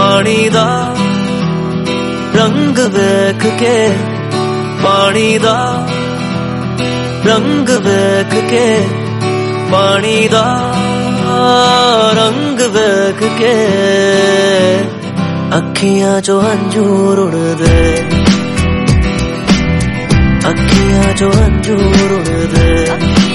पानी दा रंग वेख के, पानी दा रंग वेख के, पानी दा रंग वेख के, अखियां चो अंजूर उड़दे, अखियां चो अंजूर उड़दे।